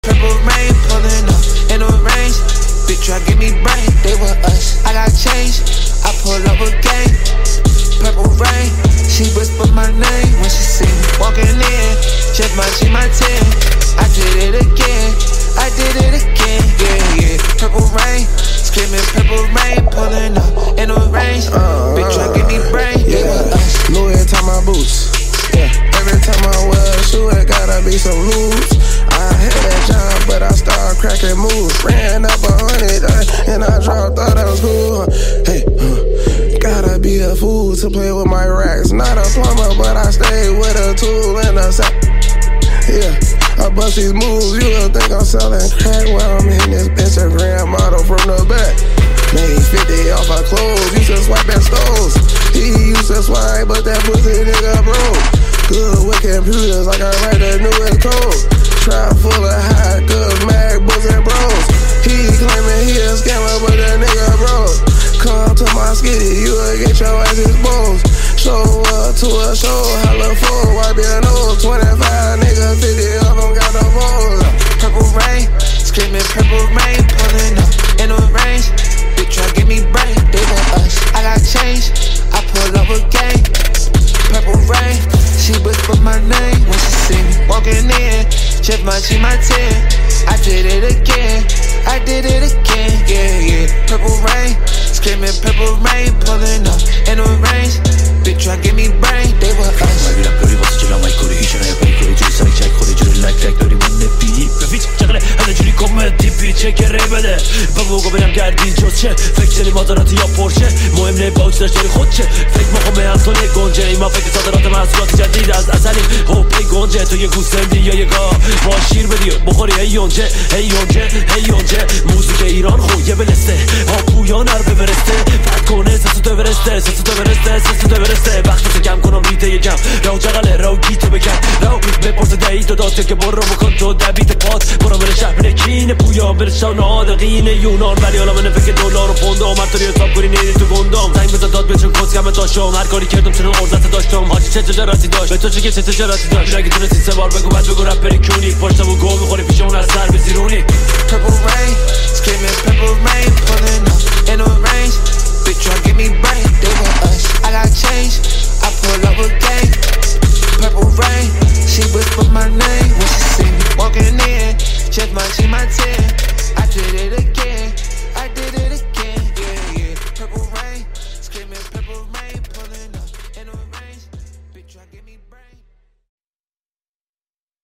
Purple rain pulling up in the range. Bitch, try give me brain, they were us. I got change, I pull up a gang. Purple rain, she whisper my name when she see me walking in. Check my G, my 10. I did it again, I did it again. Yeah, yeah. Purple rain, screaming purple rain, pulling up in the range. Bitch, try give me brain, they were us. Louis tie my boots. Yeah, every time I wear a shoe, it gotta be some loose. I had that job, but I started cracking moves. Ran up 100, and I dropped, thought I was cool. Hey, gotta be a fool to play with my racks. Not a plumber, but I stay with a tool and a sack. Yeah, I bust these moves, you would think I'm selling crack while I'm in this Instagram model from the back. Made 50 off my clothes, used to swipe at stoves. He used to swipe, but that pussy nigga broke. Good with computers, like I write the newest code. Trap full of high, good MacBooks and bros. He claiming he a scammer, but that nigga broke. Come to my skitty, you will get your ass exposed. Show up to a show, holla for, wipe your nose. 25 niggas, 50 of them got no balls. Purple rain, screaming purple rain, pulling up in the range. Bitch, try give me brain, they want us. I got change, I pull up a gang. Purple rain, she whisper my name when she see me walking in. Check my G, my 10. I did it again, I did it again. Yeah, yeah. Purple rain, screaming purple rain, pulling up in the range. Bitch, try give me brain, they were us. چکره بده به موقع برم گردین جز چه فکر چنی مازراتی یا پرشه مهم نه باوچ داشتاری خود چه فکر مخومه از تو گنجه ایما فکر صادرات محصولات جدید از اصلیم هوپی گنجه تو یه گوسفندی یا یه گاه با شیر بدی بخوری هی یونجه هی یونجه هی یونجه موزیک ایران خویه بلسته هاپویا نر ببرسته فت کنه سسو تو برسته سسو تو برسته سسو تو برسته وقتی کم کنم ریته یکم رو جغله رو گیتو بکن رو بپرسه دهی تو داسته که برو بکن تو دبیت پات برو بره شهر نکین پویا برشان نادقین یونان ولی حالا من فکر دلار و پوند و مرتاری حساب کنی نیری تو گندم زنگ بزن داد بچون کسکم داشتم هر کاری کردم چون عرضت داشتم حاجی چه تجارتی داشت به تو چه تجارتی داشت اگه تونستی سه بار بگو بعد بگو رپ بری کون